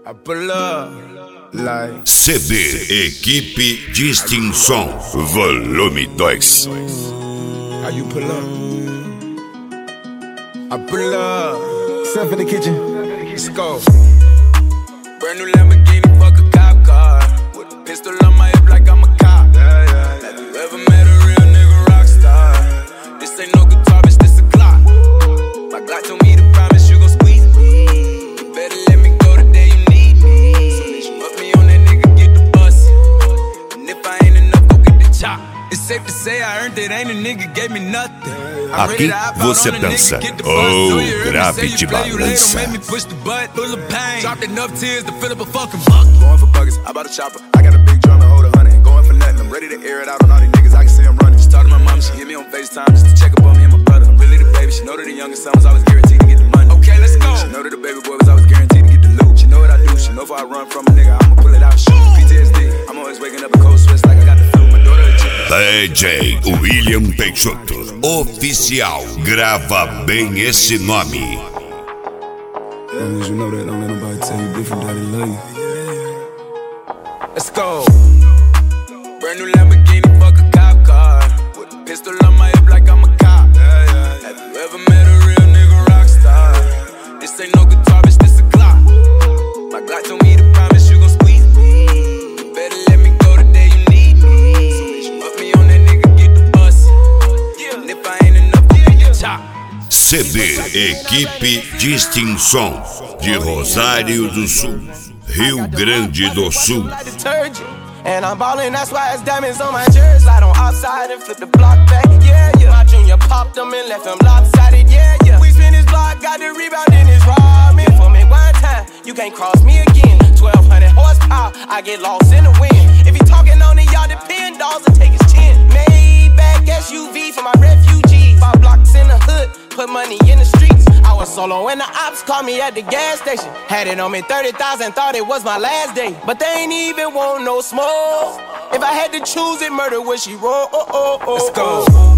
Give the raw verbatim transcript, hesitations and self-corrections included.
C D Equipe Distinção Volume dois. How you pull up? I pull up. Stuff in the kitchen. Let's go. Brand new Lamborghini, fuck a cop car. With a pistol on my hip like I'm a cop. Yeah, yeah, yeah. Have you ever met a real nigga rock star? This ain't no guitar, bitch, this a Glock. My Glock told me to promise you gon' squeeze me. You better let me go the day you need me. So bitch, you up me on that nigga, get the bus. And if I ain't enough, go get the chop. It's safe to say I earned it, ain't a nigga gave me nothing. Aqui você dança, oh, grave de balança. Dropped enough tears to fill up a fucking bucket. Going for buggers, I bought a chopper. I got a big drum and hold a hundred. Ain't going for nothing, I'm ready to air it out on all these niggas. I can see I'm running. She talked to my mom, she hit me on FaceTime just to check up on me and my brother. I'm really the baby, she know that the youngest son was always guaranteed to get the money. Okay, let's go. She know that the baby boy was always guaranteed to get the loot. She know what I do, she know if I run from a nigga, I'ma pull it out, shoot. P T S D, I'm always waking up in cold sweats like I got the flu. My daughter a chick. D J William Peixoto, oficial, grava bem esse nome. As long as you know that, don't let nobody tell you different, that they love you. Let's go. Brand new Lamborghini, fuck a cop car. With a pistol on my hip like I'm a cop. Yeah, yeah. Have you ever met a real nigga rock star? This ain't no guitar, bitch, this a Glock. My Glock told me to promise you gon' squeeze me. You better let me go the day you need me. So bitch, you up me on that nigga, get the bus. Yeah. And if I ain't enough, go get your chop. C D Equipe Distinção de Rosário do Sul, Rio Grande do Sul. And I'm ballin', that's why it's diamonds on my jersey. Slide on outside and flip the block back, yeah, yeah. My junior popped them and left them lopsided, yeah, yeah. We spin his block, got the rebound in his ramen. For me one time, you can't cross me again. twelve hundred horsepower, I get lost in the wind. If he talking on it, y'all depend, dogs will take his chin. Maybach S U V for my refugees. Five blocks in the hood, put money in the streets. I was solo when the ops called me at the gas station. Had it on me thirty thousand, thought it was my last day. But they ain't even want no smoke. If I had to choose it, murder would she roll? Oh, oh, oh, Let's go. Oh.